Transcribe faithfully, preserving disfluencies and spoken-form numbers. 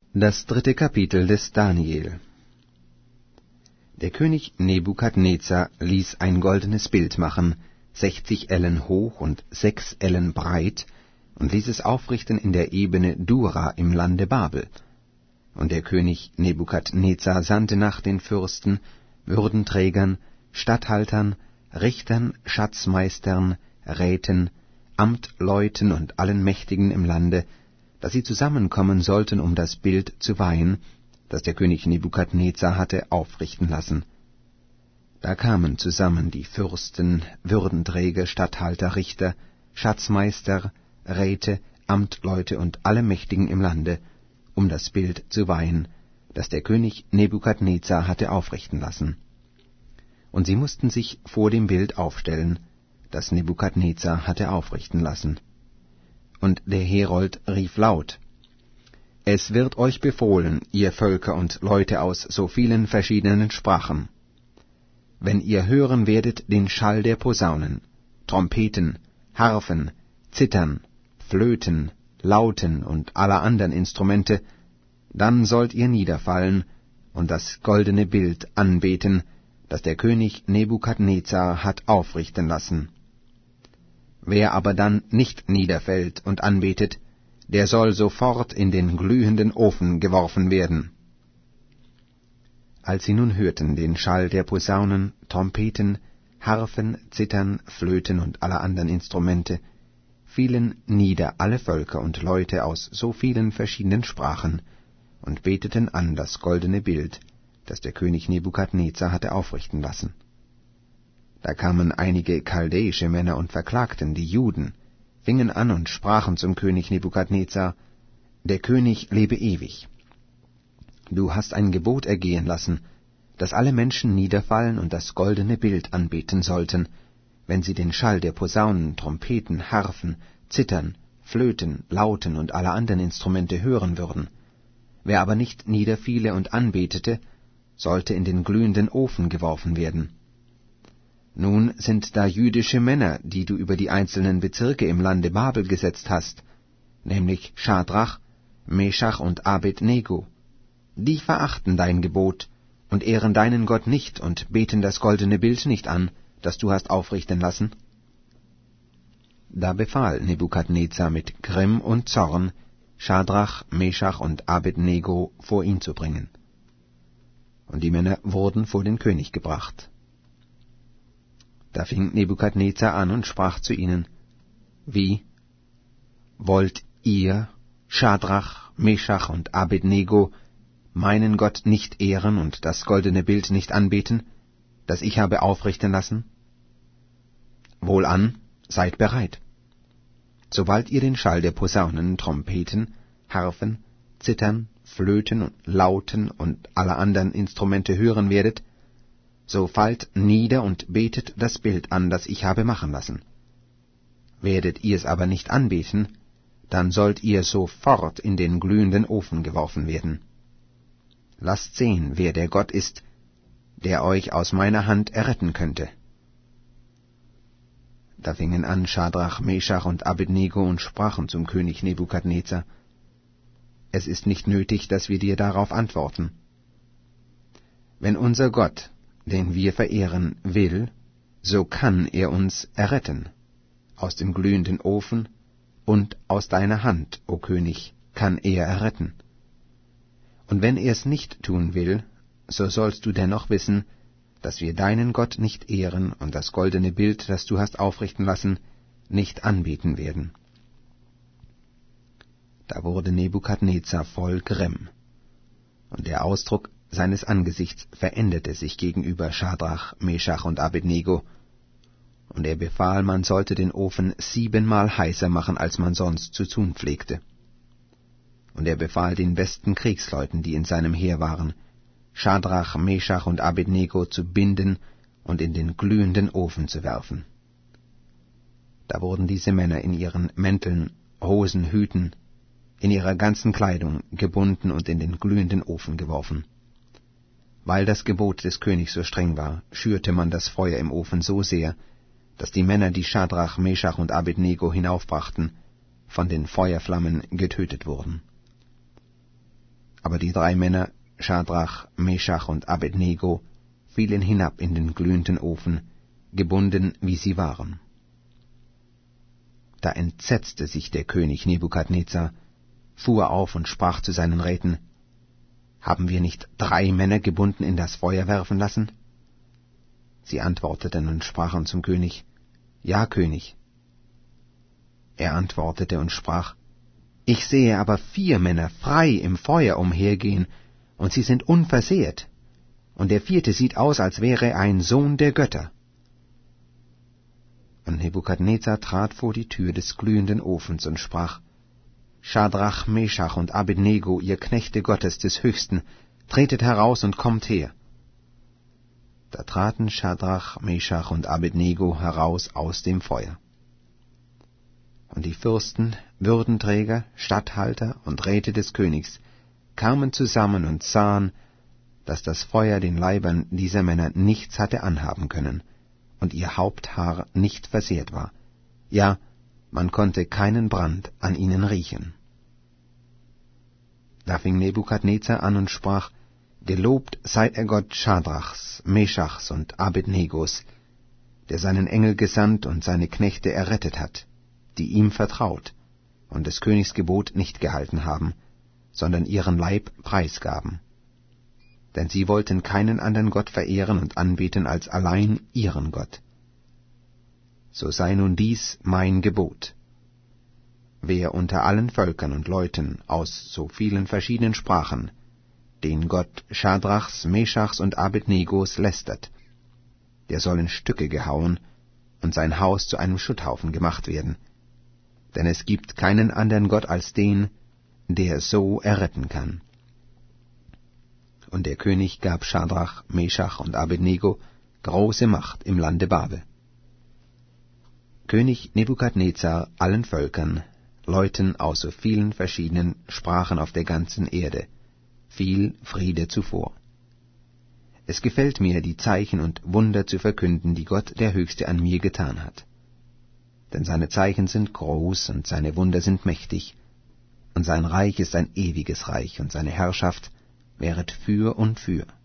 Das dritte Kapitel des Daniel. Der König Nebukadnezar ließ ein goldenes Bild machen, sechzig Ellen hoch und sechs Ellen breit, und ließ es aufrichten in der Ebene Dura im Lande Babel. Und der König Nebukadnezar sandte nach den Fürsten, Würdenträgern, Statthaltern, Richtern, Schatzmeistern, Räten, Amtleuten und allen Mächtigen im Lande, dass sie zusammenkommen sollten, um das Bild zu weihen, das der König Nebukadnezar hatte aufrichten lassen. Da kamen zusammen die Fürsten, Würdenträger, Statthalter, Richter, Schatzmeister, Räte, Amtleute und alle Mächtigen im Lande, um das Bild zu weihen, das der König Nebukadnezar hatte aufrichten lassen. Und sie mussten sich vor dem Bild aufstellen, das Nebukadnezar hatte aufrichten lassen. Und der Herold rief laut: Es wird euch befohlen, ihr Völker und Leute aus so vielen verschiedenen Sprachen, wenn ihr hören werdet den Schall der Posaunen, Trompeten, Harfen, Zithern, Flöten, Lauten und aller anderen Instrumente, dann sollt ihr niederfallen und das goldene Bild anbeten, das der König Nebukadnezar hat aufrichten lassen. Wer aber dann nicht niederfällt und anbetet, der soll sofort in den glühenden Ofen geworfen werden. Als sie nun hörten den Schall der Posaunen, Trompeten, Harfen, Zithern, Flöten und aller anderen Instrumente, fielen nieder alle Völker und Leute aus so vielen verschiedenen Sprachen und beteten an das goldene Bild, das der König Nebukadnezar hatte aufrichten lassen. Da kamen einige chaldäische Männer und verklagten die Juden, fingen an und sprachen zum König Nebukadnezar: Der König lebe ewig. Du hast ein Gebot ergehen lassen, dass alle Menschen niederfallen und das goldene Bild anbeten sollten, wenn sie den Schall der Posaunen, Trompeten, Harfen, Zithern, Flöten, Lauten und aller anderen Instrumente hören würden. Wer aber nicht niederfiele und anbetete, sollte in den glühenden Ofen geworfen werden. Nun sind da jüdische Männer, die du über die einzelnen Bezirke im Lande Babel gesetzt hast, nämlich Schadrach, Meschach und Abednego. Die verachten dein Gebot und ehren deinen Gott nicht und beten das goldene Bild nicht an, das du hast aufrichten lassen. Da befahl Nebukadnezar mit Grimm und Zorn, Schadrach, Meschach und Abednego vor ihn zu bringen. Und die Männer wurden vor den König gebracht. Da fing Nebukadnezar an und sprach zu ihnen: Wie? Wollt ihr, Schadrach, Meschach und Abednego, meinen Gott nicht ehren und das goldene Bild nicht anbeten, das ich habe aufrichten lassen? Wohlan, seid bereit. Sobald ihr den Schall der Posaunen, Trompeten, Harfen, Zithern, Flöten und Lauten und aller anderen Instrumente hören werdet, so fallt nieder und betet das Bild an, das ich habe machen lassen. Werdet ihr es aber nicht anbeten, dann sollt ihr sofort in den glühenden Ofen geworfen werden. Lasst sehen, wer der Gott ist, der euch aus meiner Hand erretten könnte. Da fingen an Schadrach, Meschach und Abednego und sprachen zum König Nebukadnezar: Es ist nicht nötig, dass wir dir darauf antworten. Wenn unser Gott, den wir verehren, will, so kann er uns erretten. Aus dem glühenden Ofen und aus deiner Hand, o König, kann er erretten. Und wenn er es nicht tun will, so sollst du dennoch wissen, dass wir deinen Gott nicht ehren und das goldene Bild, das du hast aufrichten lassen, nicht anbeten werden. Da wurde Nebukadnezar voll Grimm, und der Ausdruck seines Angesichts veränderte sich gegenüber Schadrach, Meschach und Abednego, und er befahl, man sollte den Ofen siebenmal heißer machen, als man sonst zu tun pflegte. Und er befahl den besten Kriegsleuten, die in seinem Heer waren, Schadrach, Meschach und Abednego zu binden und in den glühenden Ofen zu werfen. Da wurden diese Männer in ihren Mänteln, Hosen, Hüten, in ihrer ganzen Kleidung gebunden und in den glühenden Ofen geworfen. Weil das Gebot des Königs so streng war, schürte man das Feuer im Ofen so sehr, dass die Männer, die Schadrach, Meschach und Abednego hinaufbrachten, von den Feuerflammen getötet wurden. Aber die drei Männer, Schadrach, Meschach und Abednego, fielen hinab in den glühenden Ofen, gebunden, wie sie waren. Da entsetzte sich der König Nebukadnezar, fuhr auf und sprach zu seinen Räten: »Haben wir nicht drei Männer gebunden in das Feuer werfen lassen?« Sie antworteten und sprachen zum König: »Ja, König.« Er antwortete und sprach: »Ich sehe aber vier Männer frei im Feuer umhergehen, und sie sind unversehrt, und der vierte sieht aus, als wäre er ein Sohn der Götter.« Und Nebukadnezar trat vor die Tür des glühenden Ofens und sprach: »Schadrach, Meschach und Abednego, ihr Knechte Gottes des Höchsten, tretet heraus und kommt her.« Da traten Schadrach, Meschach und Abednego heraus aus dem Feuer. Und die Fürsten, Würdenträger, Statthalter und Räte des Königs kamen zusammen und sahen, dass das Feuer den Leibern dieser Männer nichts hatte anhaben können und ihr Haupthaar nicht versehrt war, ja, man konnte keinen Brand an ihnen riechen. Da fing Nebukadnezar an und sprach: »Gelobt sei der Gott Schadrachs, Meschachs und Abednegos, der seinen Engel gesandt und seine Knechte errettet hat, die ihm vertraut und des Königs Gebot nicht gehalten haben, sondern ihren Leib preisgaben. Denn sie wollten keinen anderen Gott verehren und anbeten als allein ihren Gott. So sei nun dies mein Gebot: Wer unter allen Völkern und Leuten aus so vielen verschiedenen Sprachen den Gott Schadrachs, Meschachs und Abednegos lästert, der soll in Stücke gehauen und sein Haus zu einem Schutthaufen gemacht werden. Denn es gibt keinen anderen Gott als den, der so erretten kann.« Und der König gab Schadrach, Meschach und Abednego große Macht im Lande Babel. König Nebukadnezar allen Völkern, Leuten aus so vielen verschiedenen Sprachen auf der ganzen Erde, viel Friede zuvor. Es gefällt mir, die Zeichen und Wunder zu verkünden, die Gott der Höchste an mir getan hat. Denn seine Zeichen sind groß und seine Wunder sind mächtig, und sein Reich ist ein ewiges Reich, und seine Herrschaft währet für und für.